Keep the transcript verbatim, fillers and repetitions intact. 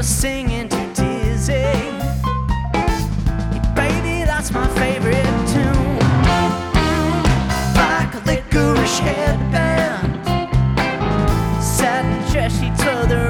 was singing too dizzy. Baby, that's my favorite tune. Like a licorice headband, satin dress sheets for the